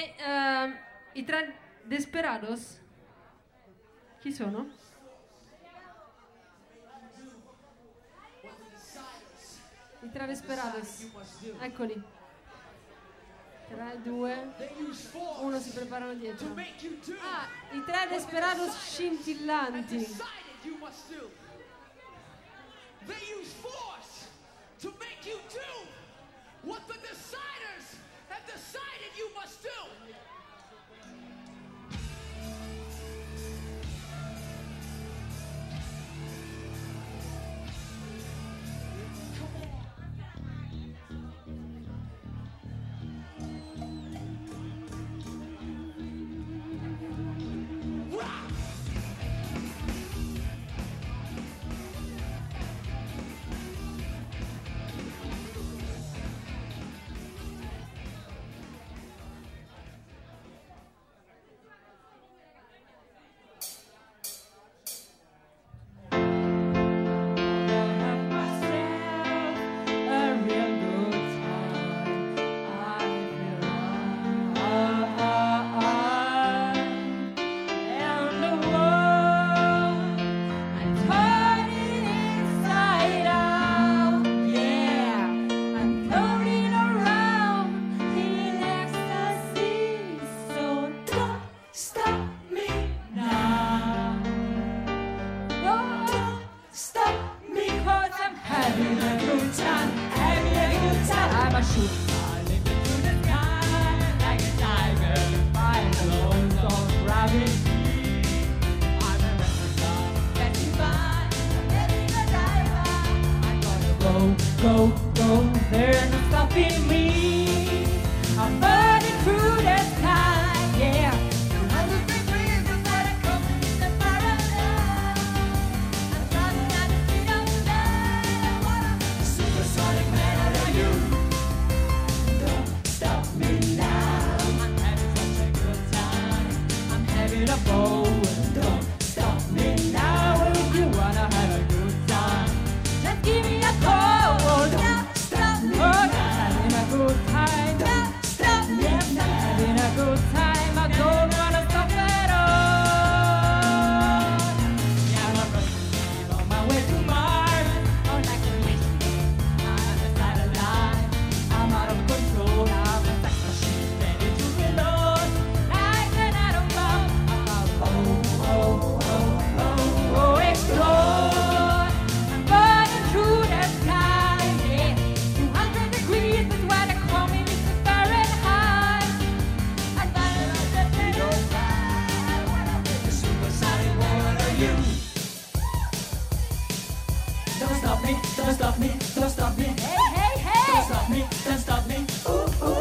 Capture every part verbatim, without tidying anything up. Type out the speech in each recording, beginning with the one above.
ehm, i tre Desperados? Chi sono? I tre Desperados. Eccoli. tre, due, uno, si preparano dietro. Ah, i tre Desperados scintillanti. They use force to make you do what the deciders have decided you must do. Go, go, there's no stopping me. I'm burning through the sky, yeah. two hundred degrees is what I come to the paradise. I'm running out of feet of the night. What a supersonic man are you? Don't stop me now. I'm having such a good time. I'm having a ball. Don't stop me now. If you wanna have a good time, just give me a call. Don't stop me now. I'm having a good time. Don't stop me now. I'm having a good time. I don't wanna stop at all. Yeah, I'm running on my way to Mars. On like a mission, I'm a satellite. I'm out of control. I'm a sex machine ready to reload. Like an atom bomb. I'm out. Oh, oh, oh, oh, oh, explode. I'm burning through the sky. Yeah, two hundred degrees is what they call me, Mister Fahrenheit. I thought it was a little fire. What a big supersonic what are you? Don't stop me, don't stop me, don't stop me. Hey, hey, hey! Don't stop me, don't stop me. Ooh, ooh.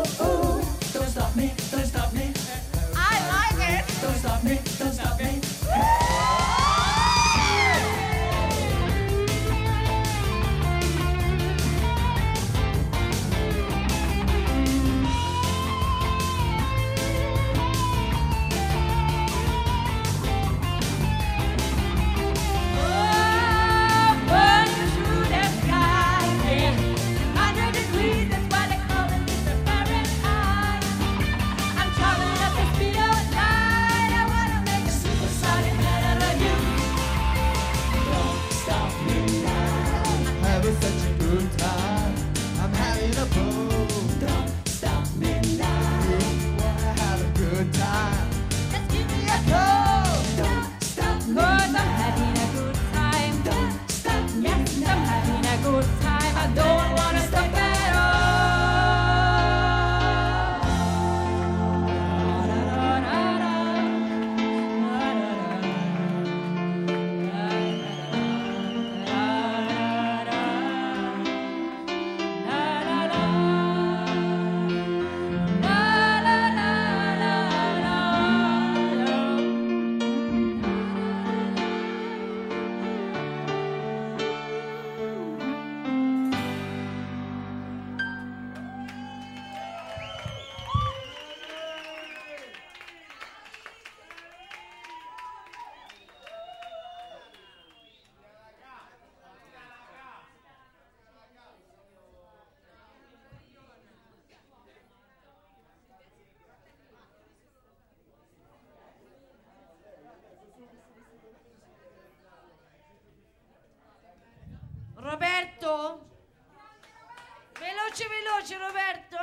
Roberto?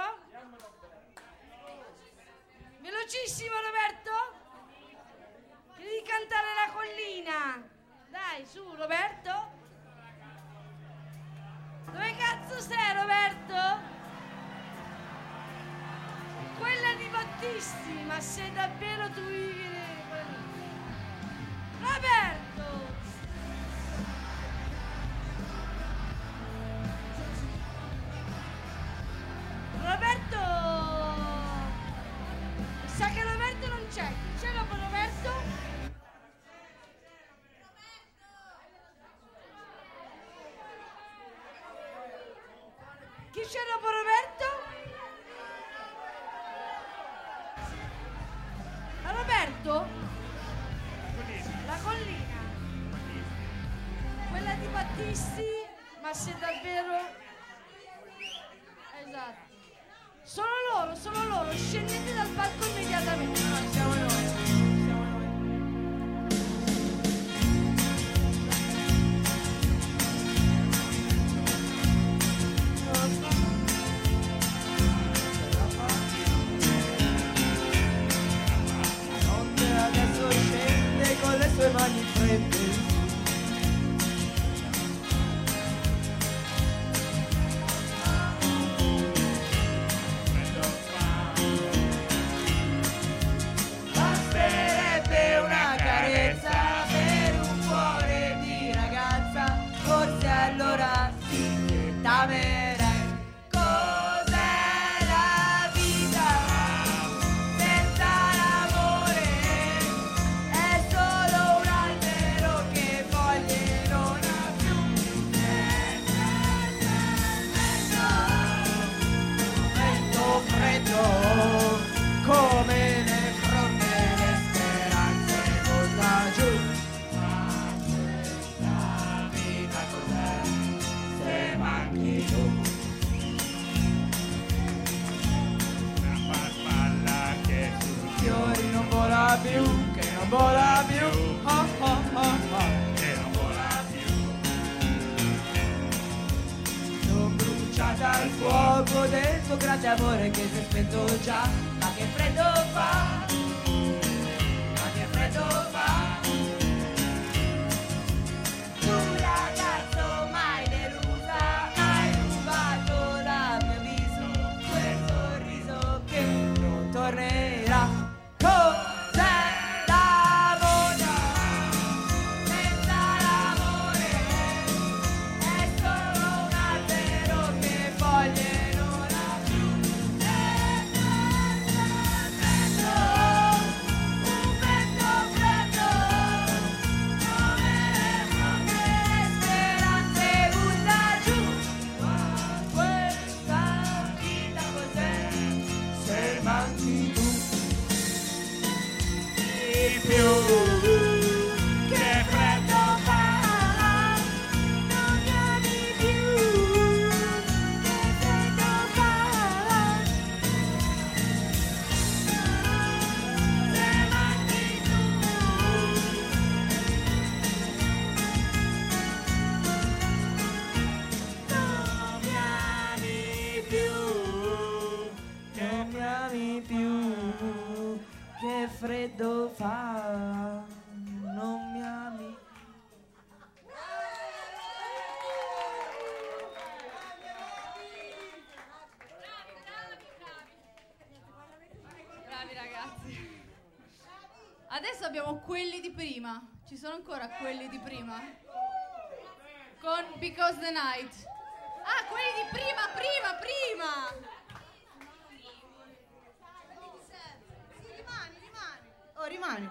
Velocissimo Roberto? Devi cantare La collina. Dai, su Roberto. Dove cazzo sei Roberto? Quella di Battisti, ma sei davvero tu vivi Roberto! Roberto! Sa che Roberto non c'è. Chi c'è dopo Roberto? Chi c'è dopo Roberto? Roberto? La collina. Quella di Battisti, ma se davvero... Esatto. Sono loro, sono loro. Scendete dal palco immediatamente. No, siamo noi. Siamo noi. Adesso scende con le sue mani fredde. Basterebbe una carezza per un cuore di ragazza, forse allora si t'amerei. Come le fronde le speranze volta giù. Ma questa vita cos'è se manchi tu? Una farfalla che sui fiori non vola più, che non vola più, oh oh oh oh, che non vola più. Sono bruciata al fuoco del tuo grande amore che si è spento già. Ma che freddo fa, ma che freddo fa. Tu ragazzo mai delusa, hai rubato dal mio viso quel sorriso che non tornerà. Cos'è l'amore? Senza l'amore è solo un albero che foglie non ha più. Che freddo fa, non mi ami più, che freddo fa, se manchi tu, non mi ami più, non mi ami più, che freddo fa, non mi ami. Bravi ragazzi. Adesso abbiamo quelli di prima. Ci sono ancora quelli di prima? Con Because the Night. Ah, quelli di prima, prima, prima! Oh, rimani.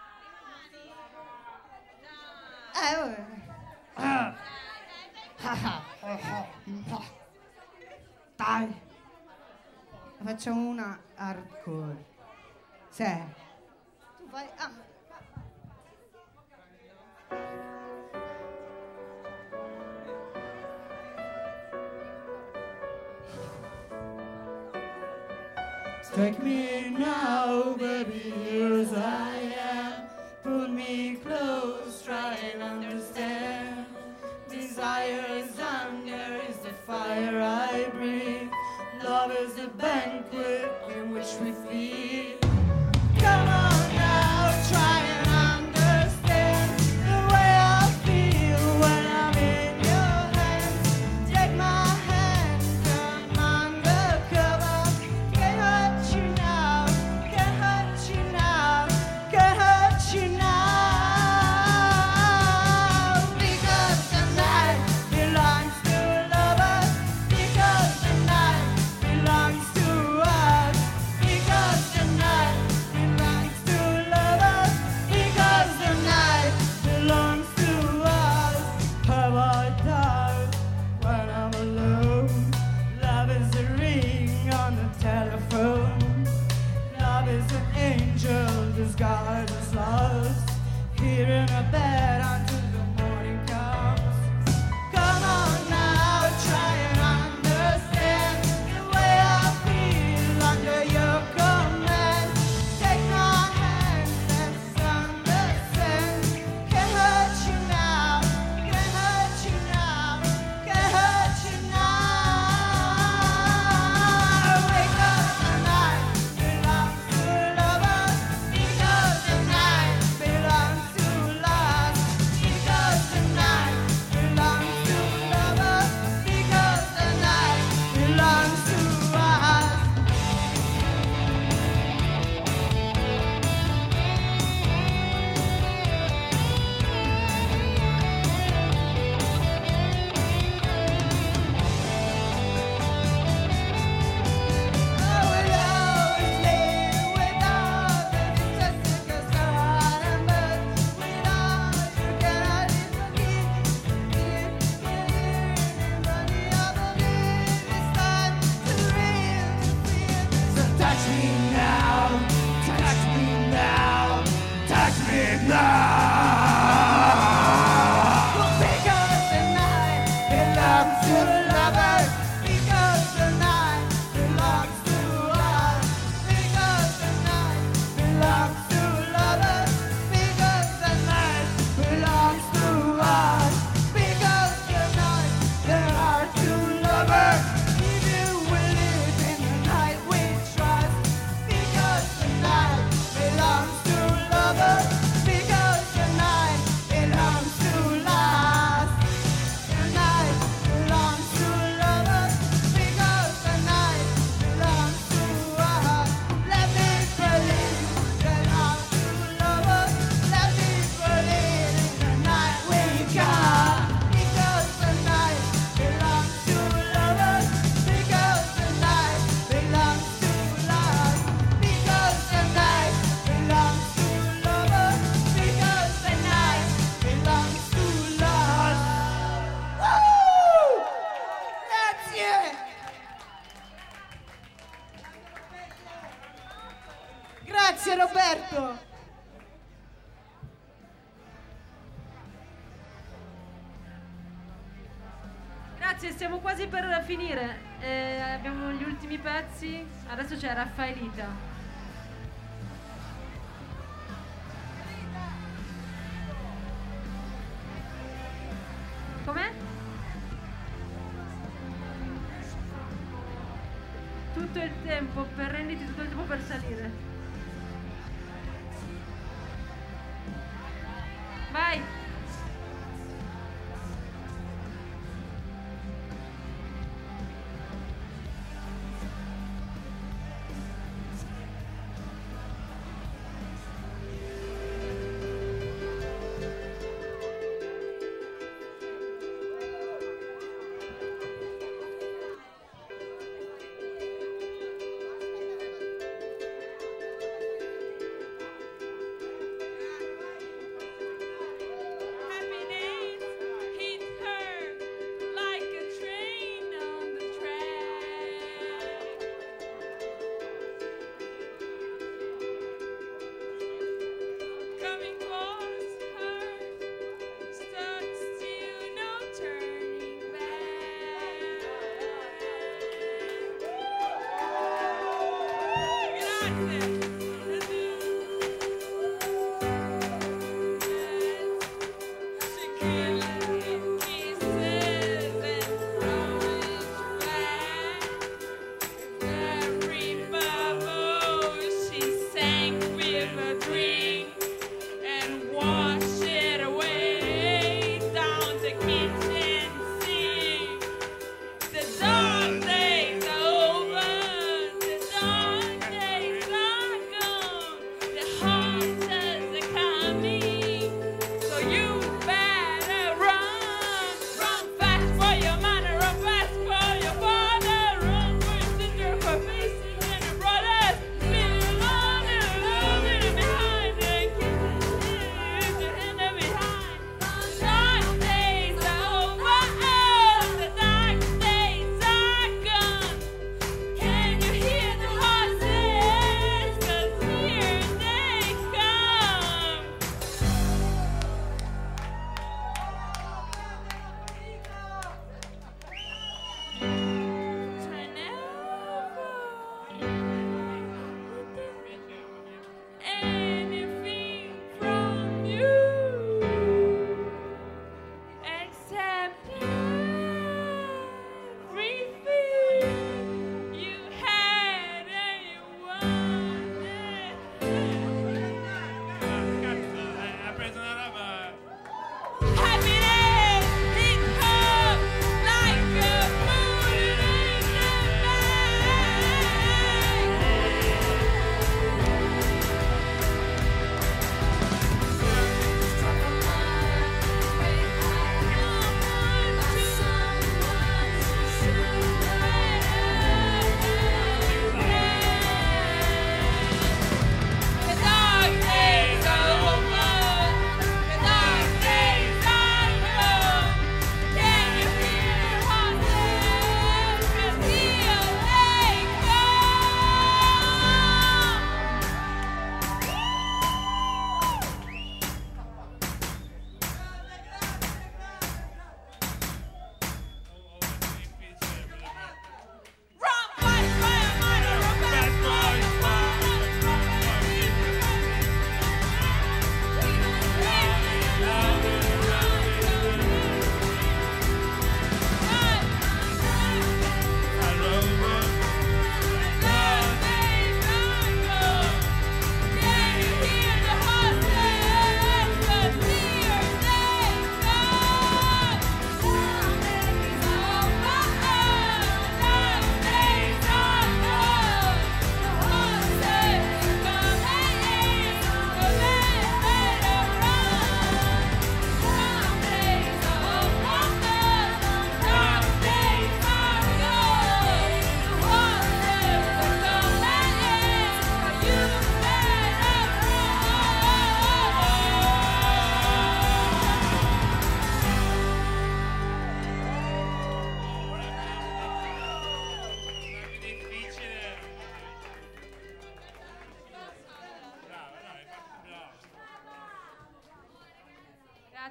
Eh, vabbè. Dai. Facciamo una hardcore. Sì. Tu fai... Ah. Take me now, baby, here as I am. Pull me close, try and understand. Desire is hunger, is the fire I breathe. Love Love is a banquet in which we feed. Come on now, try and understand the way I feel when I'm in your hands. Take my hand, come undercover. Can't hurt you now, can't hurt you now, can't hurt you now. Because the night belongs to lovers. Because the night belongs to us. Because the night belongs to lovers. Because the night belongs to us. Have I died when I'm alone? Love is a ring on the telephone. Love is an angel disguised as lost. Here in a bed until the morning comes. Come on now, try and understand the way I feel under your command. Take my hand, let's understand. Can't hurt you now, can't hurt you now, can't hurt you now. Wake up, the night belongs to lovers. Because the night belongs to us. Because the night belongs to lovers. Because the night belongs to us. I will always live without the Jessica Star, but without you cannot forgive. Anybody I believe it's time to real feel. So touch me now, touch me now, touch me now. Because the night belongs to lovers. Because the night belongs to us. Because the night belongs to lovers. Because the night belongs to us. Because the night there are two lovers. If you will live in the night we trust. Because the night belongs to lovers. Because the night belongs to us. The night belongs to lovers. Because the night belongs to us. Let me believe belongs to lovers. Let me believe in the night we come. Because the night belongs to lovers. Because the night belongs to us. Because the night belongs to lovers. Because the night belongs to us. Woo! That's it. Grazie Roberto. Grazie, stiamo quasi per finire. Eh, abbiamo gli ultimi pezzi. Adesso c'è Raffaelita. Com'è? Tutto il tempo, per renditi tutto il tempo per salire. Vai!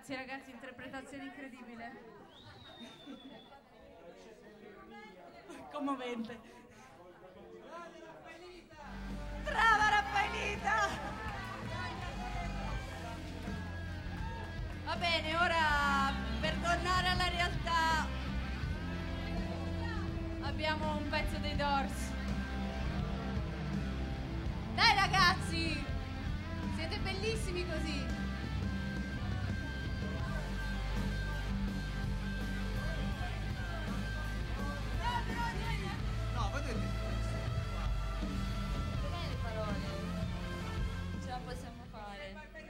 Grazie ragazzi, interpretazione incredibile. Commovente. Brava Raffaelita! Va bene, ora per tornare alla realtà abbiamo un pezzo dei Doors. Dai ragazzi, siete bellissimi così. No, voi dovete... Bene le parole. Ce la possiamo fare.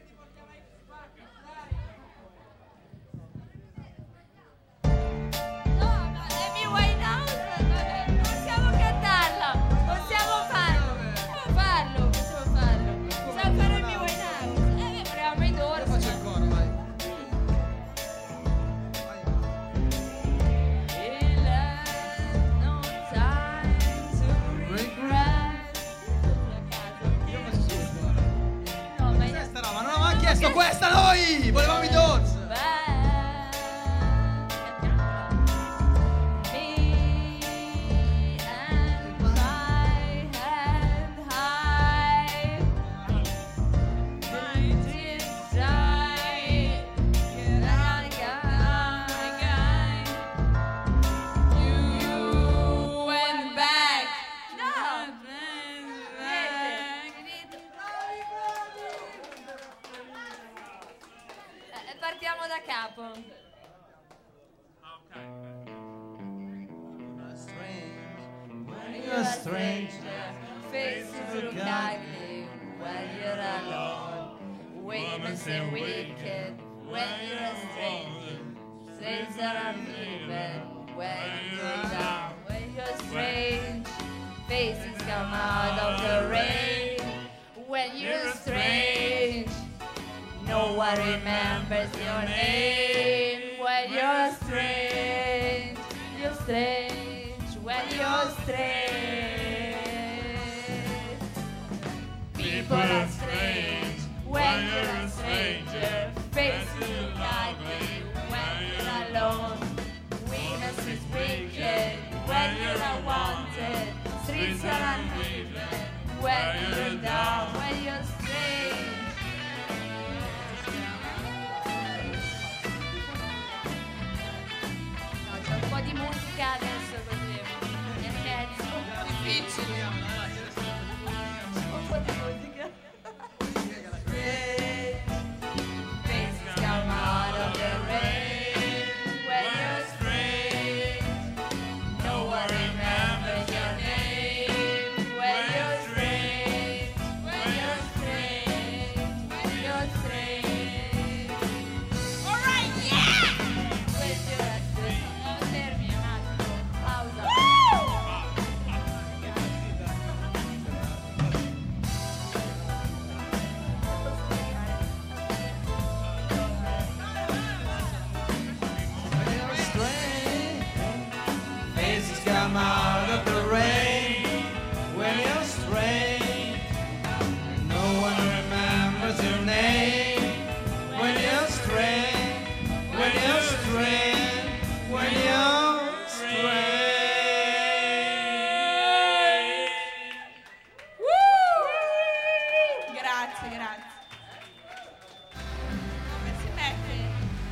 No, ma Amy Winehouse, vabbè, possiamo cantarla. Possiamo farlo. Possiamo farlo, possiamo farlo. Possiamo fare Amy Winehouse. Eh, beh, proviamo i Io Doors. faccio il coro, vai. Il no time to regret. Io faccio solo il coro. No, ma Cos'è sta roba? Non avevamo chiesto questa noi! Volevamo i Doors! Partiamo da capo. You're a stranger. Faces look ugly when you're alone. Women and wicked when you're a stranger. Stranger are uneven when you're down. When you're strange, faces come out of the rain. When you're strange, no one remembers your name. When you're strange, you're strange. When you're strange, people are strange. When you're a stranger, faces look ugly. When you're alone, weakness is wicked. When you're unwanted, streets are uneven. When you're down, when you're strange. No, c'è un po' di musica adesso così. Perché è difficile. Un po' di musica. Faces come out of the rain. When you're strange, no one remembers your name. When you're strange, when you're strange, when you're strange. All right, yeah! When you're a strange, no, fermi un attimo, pausa. When you're strange, faces come out of the rain. When you're strange, no one remembers your name. When you're strange, when you're strange, when you're strange. Grazie, grazie. Come si mette?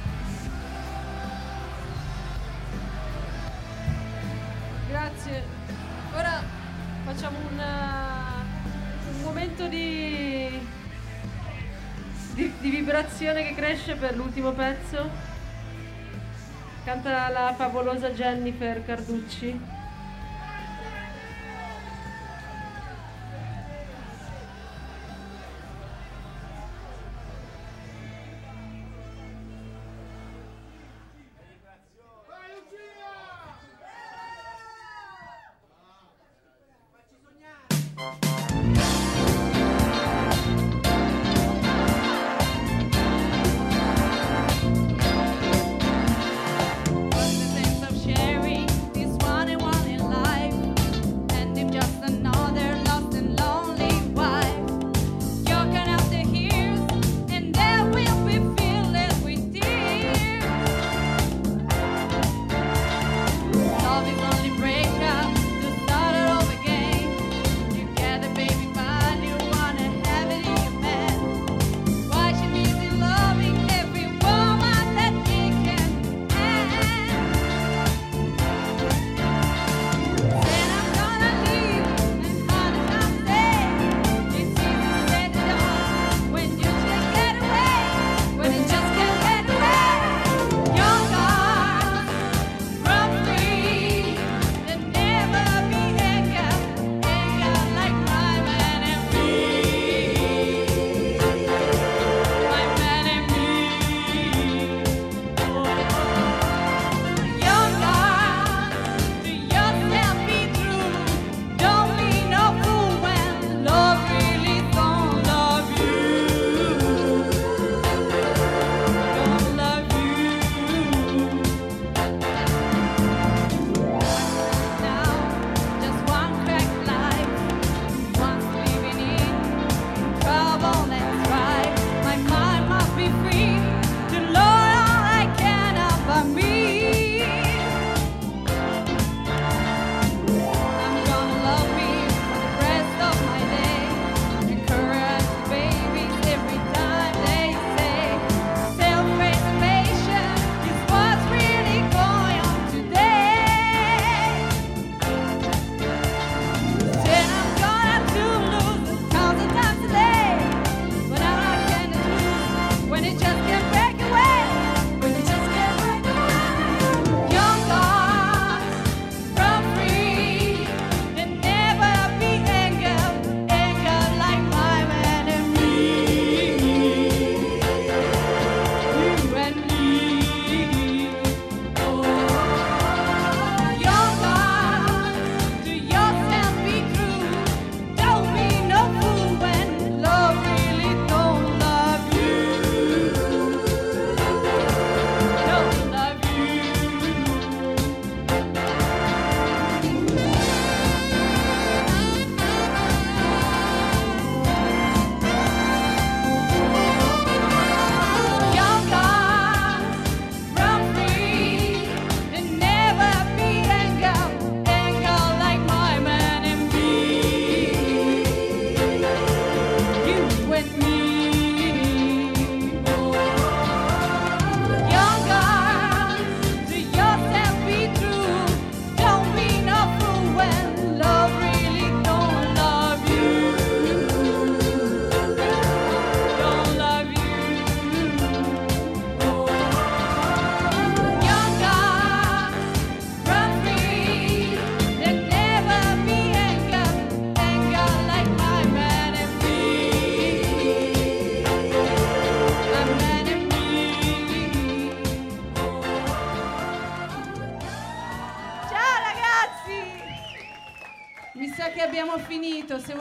Grazie. Ora facciamo un, uh, un momento di, di, di vibrazione che cresce per l'ultimo pezzo. Canta la favolosa Jennifer Carducci. What's the sense of sharing this one and one?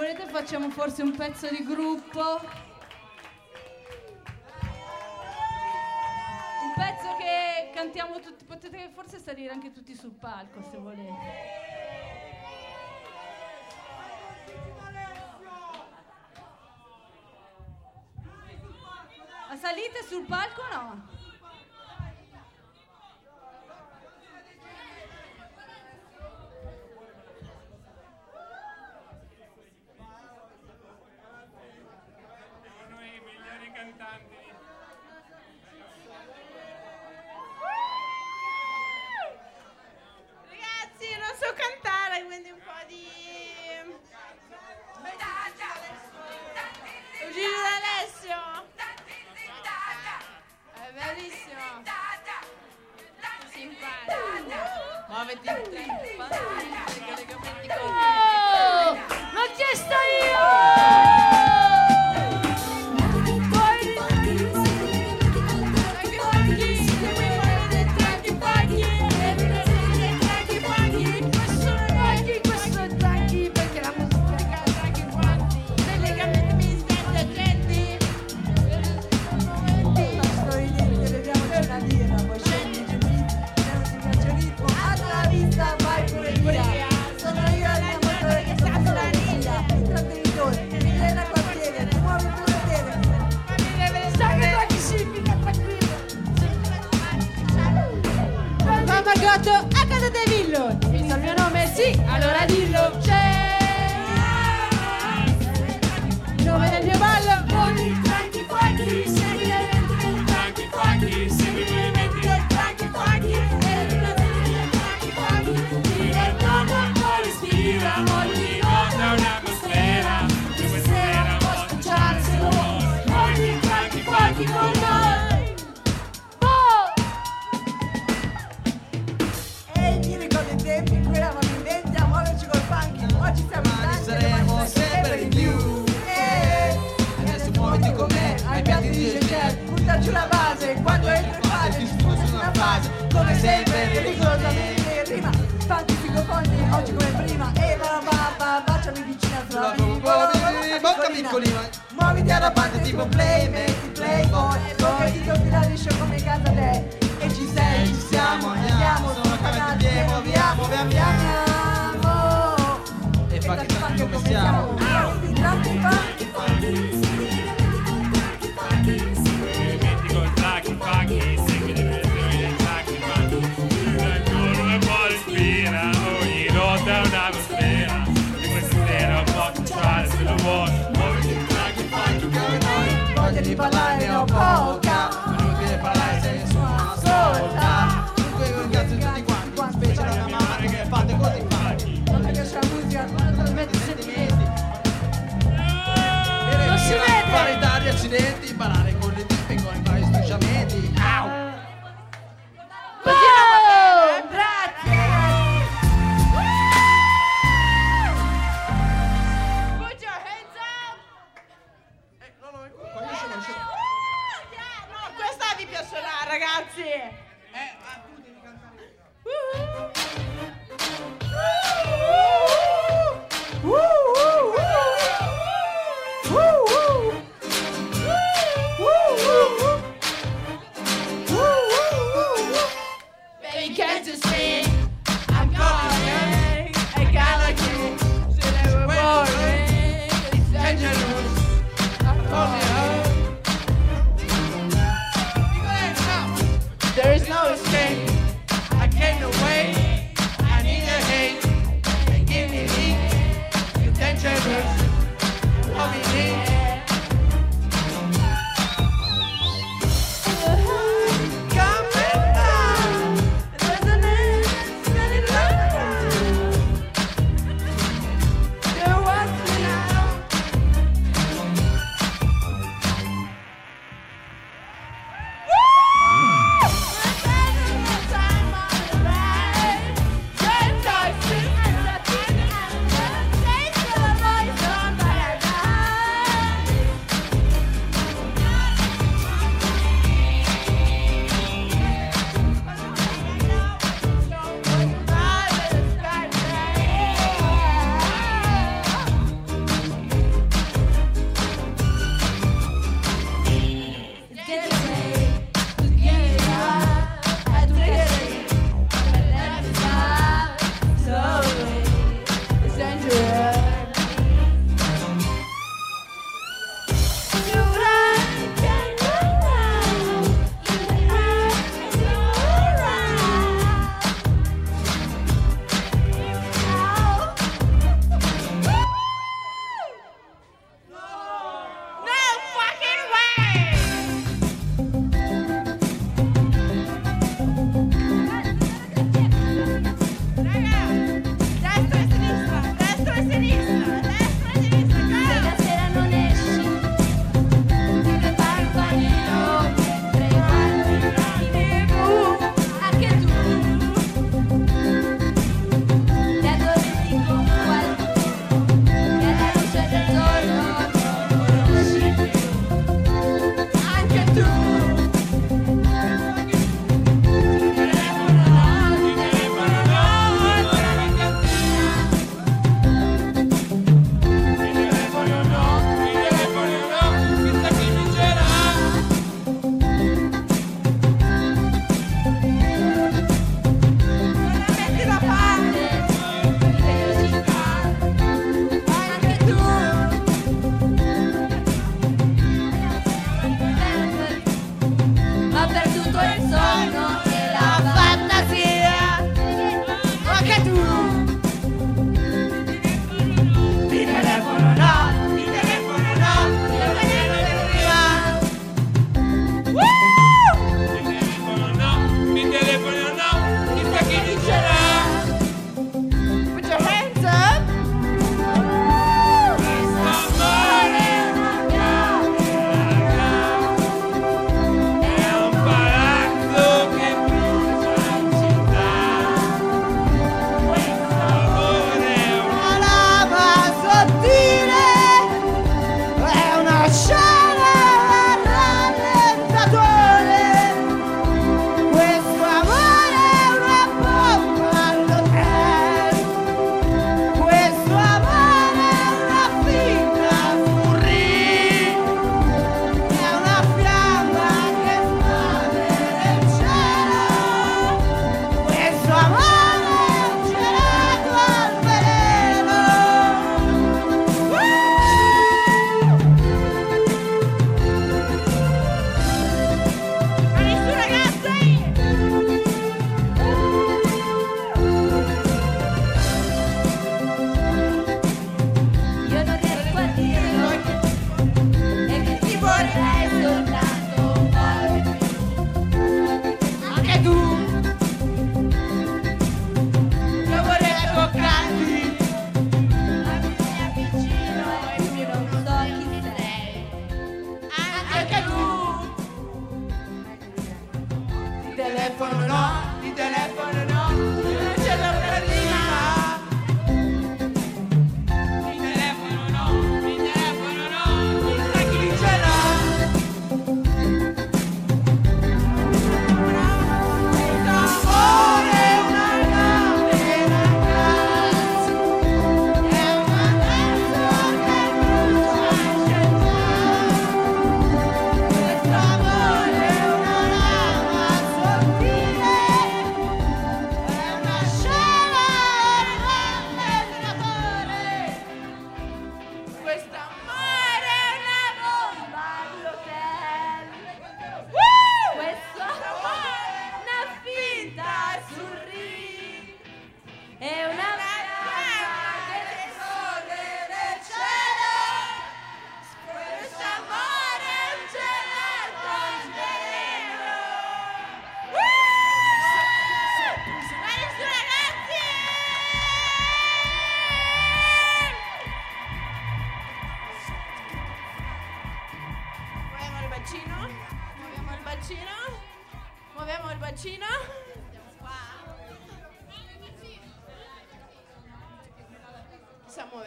volete facciamo forse un pezzo di gruppo. Un pezzo che cantiamo tutti, potete forse salire anche tutti sul palco se volete. Ma salite sul palco o no? Sono i migliori cantanti. Ragazzi, non so cantare, quindi un po' di... Gigi D'Alessio! È bellissimo! Si impara! Muoviti in trippa, collegamenti con... Oh, l'ho chiesto io! H D Villo, mi sa il mio nome, sì, allora dillo. C'è il nome del mio ballo. Buoni tranqui quacchi, segui le venti. Tranqui quacchi, segui i movimenti. Tranqui quacchi, e il tranqui quacchi. Diventando un po' respira, ogni nota è un'atmosfera. Di questa sera può spacciare se lo vuoi. Ogni tranqui quacchi con noi. Tempi in cui eravamo in venti a muoverci col funky. Oggi siamo in tanti, saremo sempre di più. E adesso muoviti con me, ai piatti di Gengel, butta giù la base, quando entri in fase ti spusi su una fase. Come sempre, pericolosamente in rima, funky figofondi, oggi come prima. E va va va, baciami vicina sulla bocca piccolina. Muoviti arrabbiante tipo play, metti playboy. Bocca di doppia liscio come casa te. E ci sei, ci siamo, andiamo, sono cagati, muoviamo, muoviamo. E fa che fanno come siamo. Tranqui, funky, funky. Metti col tracchi, funky, segui le versioni del tracchi, funky. Ancora un po' respira, ogni nota è un'atmosfera. Di questa sera un po' sociale se lo vuoi. Muoviti tracchi, funky come noi. Voglia di parlare ne ho poca, ma non deve parlare se nessuno ascolta. Dunque un cazzo tutti quanti, specie la mia mamma che fate così funky. Non mi piace la musica, non ti metti sentimenti. Non si vede! Fare tanti accidenti, ballare con le tipe con i vari strisciamenti. Au! Oh, grazie! Put your hands up! Eh, no, no, qua io sono uscito. No, questa vi piacerà, ragazzi! Eh, ah, tu devi cantare. Baby, can't you see? I'm calling a galaxy. So they were boring. It's dangerous. I'm calling. There is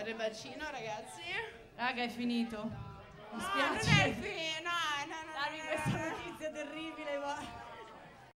il bacino, ragazzi. Raga, è finito. Mi No, spiace. non è il fine, no, no, no. Dammi no, questa no, no. notizia terribile, ma...